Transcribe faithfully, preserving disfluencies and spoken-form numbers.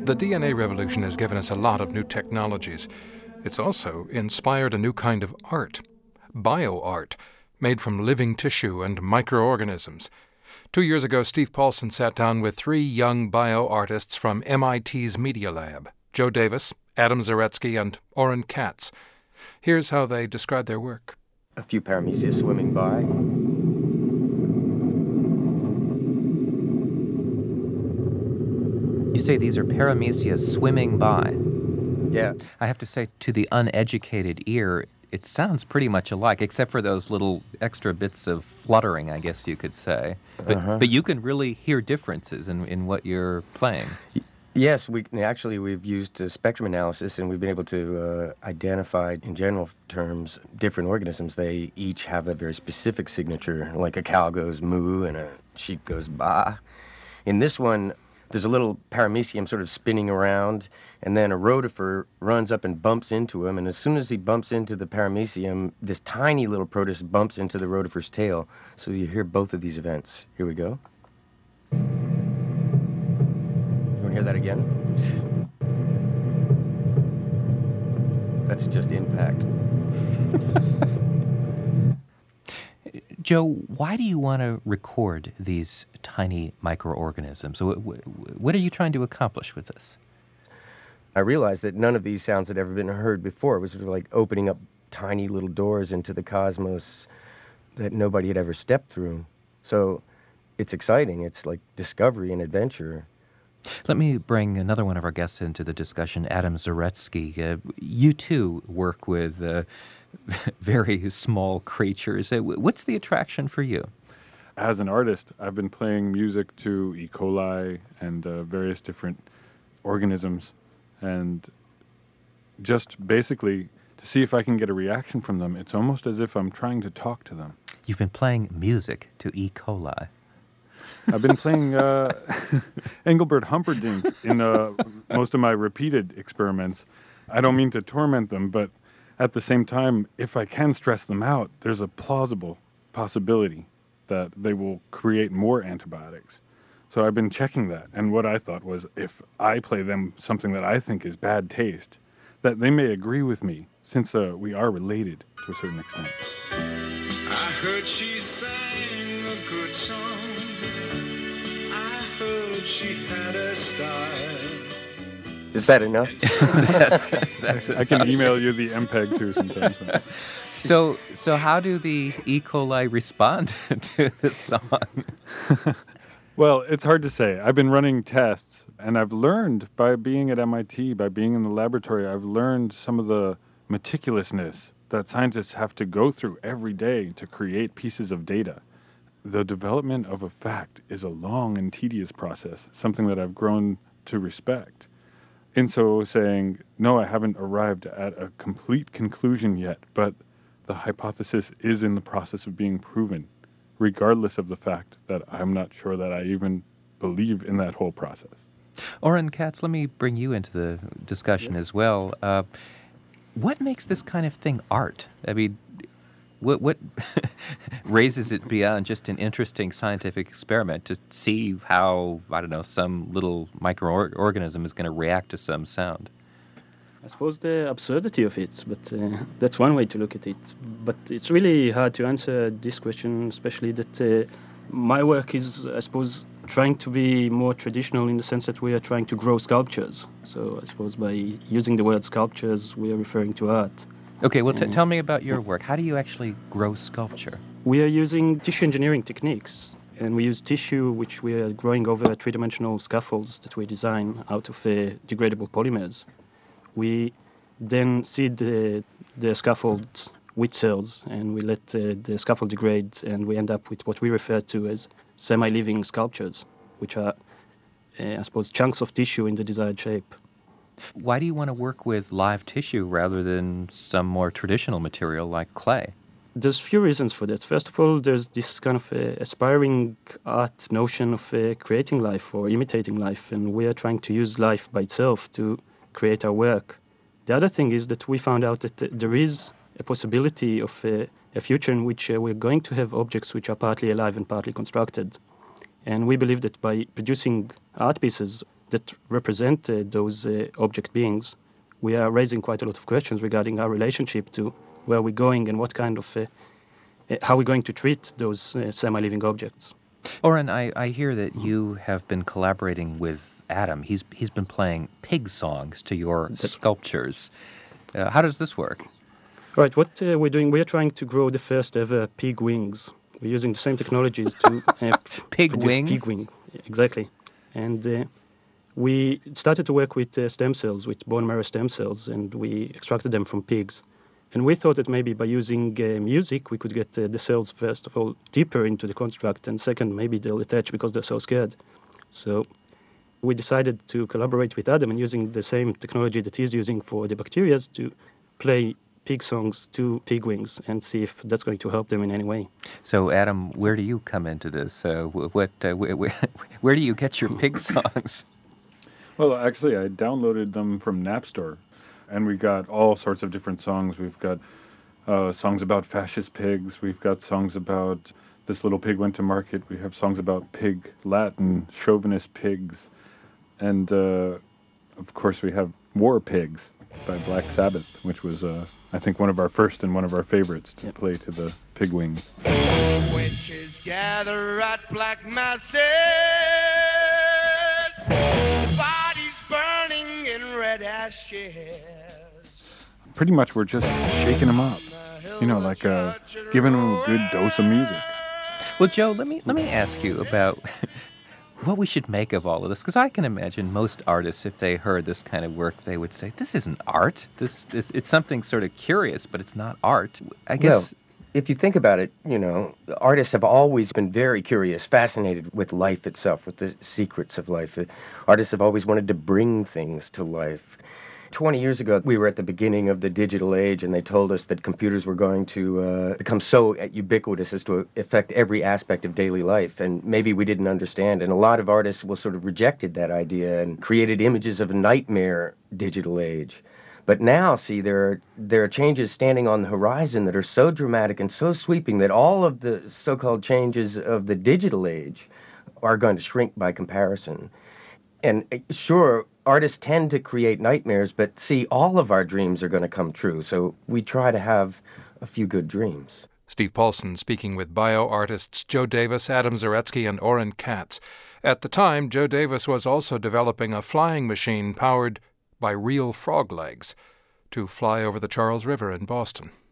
The D N A revolution has given us a lot of new technologies. It's also inspired a new kind of art, bioart, made from living tissue and microorganisms. Two years ago, Steve Paulson sat down with three young bioartists from M I T's Media Lab, Joe Davis, Adam Zaretsky, and Oren Katz. Here's how they describe their work. A few paramecia swimming by. You say these are paramecia swimming by. Yeah. I have to say, to the uneducated ear, it sounds pretty much alike, except for those little extra bits of fluttering, I guess you could say. But uh-huh. but you can really hear differences in, in what you're playing. Yes, we actually we've used uh, spectrum analysis, and we've been able to uh, identify, in general terms, different organisms. They each have a very specific signature, like a cow goes moo and a sheep goes ba. In this one, there's a little paramecium sort of spinning around, and then a rotifer runs up and bumps into him, and as soon as he bumps into the paramecium, this tiny little protist bumps into the rotifer's tail. So you hear both of these events. Here we go. You want to hear that again? That's just impact. Joe, why do you want to record these tiny microorganisms? What are you trying to accomplish with this? I realized that none of these sounds had ever been heard before. It was sort of like opening up tiny little doors into the cosmos that nobody had ever stepped through. So it's exciting. It's like discovery and adventure. Let me bring another one of our guests into the discussion, Adam Zaretsky. Uh, you, too, work with uh, very small creatures. Uh, what's the attraction for you? As an artist, I've been playing music to E. coli and uh, various different organisms, and just basically to see if I can get a reaction from them. It's almost as if I'm trying to talk to them. You've been playing music to E. coli. I've been playing uh, Engelbert Humperdinck in uh, most of my repeated experiments. I don't mean to torment them, but at the same time, if I can stress them out, there's a plausible possibility that they will create more antibiotics. So I've been checking that, and what I thought was if I play them something that I think is bad taste, that they may agree with me, since uh, we are related to a certain extent. I heard she sang a good song. I heard she had a style. Is that enough? that's, that's I, I can email you the M P E G too sometimes. So, so how do the E. coli respond to this song? Well, it's hard to say. I've been running tests, and I've learned by being at M I T, by being in the laboratory, I've learned some of the meticulousness that scientists have to go through every day to create pieces of data. The development of a fact is a long and tedious process, something that I've grown to respect. In so saying, no, I haven't arrived at a complete conclusion yet, but the hypothesis is in the process of being proven, regardless of the fact that I'm not sure that I even believe in that whole process. Oren Katz, let me bring you into the discussion Yes. as well. Uh, what makes this kind of thing art? I mean, what, what raises it beyond just an interesting scientific experiment to see how, I don't know, some little microorganism is going to react to some sound? I suppose the absurdity of it, but uh, that's one way to look at it. But it's really hard to answer this question, especially that uh, my work is, I suppose, trying to be more traditional in the sense that we are trying to grow sculptures. So I suppose by using the word sculptures, we are referring to art. Okay, well, t- tell me about your work. How do you actually grow sculpture? We are using tissue engineering techniques, and we use tissue which we are growing over three-dimensional scaffolds that we design out of uh, degradable polymers. We then seed the, the scaffold with cells, and we let uh, the scaffold degrade, and we end up with what we refer to as semi-living sculptures, which are, uh, I suppose, chunks of tissue in the desired shape. Why do you want to work with live tissue rather than some more traditional material like clay? There's few reasons for that. First of all, there's this kind of uh, aspiring art notion of uh, creating life or imitating life, and we are trying to use life by itself to create our work. The other thing is that we found out that uh, there is a possibility of uh, a future in which uh, we're going to have objects which are partly alive and partly constructed. And we believe that by producing art pieces, that represent uh, those uh, object beings, we are raising quite a lot of questions regarding our relationship to where we're going and what kind of, uh, uh, how we're going to treat those uh, semi-living objects. Oren, I, I hear that you have been collaborating with Adam. He's he's been playing pig songs to your sculptures. Uh, how does this work? Right, what uh, we're doing, we're trying to grow the first ever pig wings. We're using the same technologies to uh, Pig produce wings? pig wing, exactly. And uh, we started to work with uh, stem cells, with bone marrow stem cells, and we extracted them from pigs. And we thought that maybe by using uh, music, we could get uh, the cells, first of all, deeper into the construct, and second, maybe they'll attach because they're so scared. So we decided to collaborate with Adam and using the same technology that he's using for the bacteria to play pig songs to pig wings and see if that's going to help them in any way. So, Adam, where do you come into this? Uh, wh- what, uh, wh- wh- where do you get your pig songs? Well, actually, I downloaded them from Napster, and we got all sorts of different songs. We've got uh, songs about fascist pigs. We've got songs about this little pig went to market. We have songs about pig Latin, chauvinist pigs. And, uh, of course, we have War Pigs by Black Sabbath, which was, uh, I think, one of our first and one of our favorites to Yep. play to the pig wings. Witches gather at black masses, bodies burning in red ashes. Pretty much we're just shaking them up, you know, like uh, giving them a good dose of music. Well, Joe, let me let me ask you about what we should make of all of this, because I can imagine most artists, if they heard this kind of work, they would say, "This isn't art. This, this it's something sort of curious, but it's not art." I guess. Well, if you think about it, you know, artists have always been very curious, fascinated with life itself, with the secrets of life. Uh, Artists have always wanted to bring things to life. twenty years ago, we were at the beginning of the digital age, and they told us that computers were going to uh, become so ubiquitous as to affect every aspect of daily life, and maybe we didn't understand. And a lot of artists will sort of rejected that idea and created images of a nightmare digital age. But now, see, there are, there are changes standing on the horizon that are so dramatic and so sweeping that all of the so-called changes of the digital age are going to shrink by comparison. And uh, sure, artists tend to create nightmares, but see, all of our dreams are going to come true, so we try to have a few good dreams. Steve Paulson speaking with bio-artists Joe Davis, Adam Zaretsky, and Oren Katz. At the time, Joe Davis was also developing a flying machine powered by real frog legs to fly over the Charles River in Boston.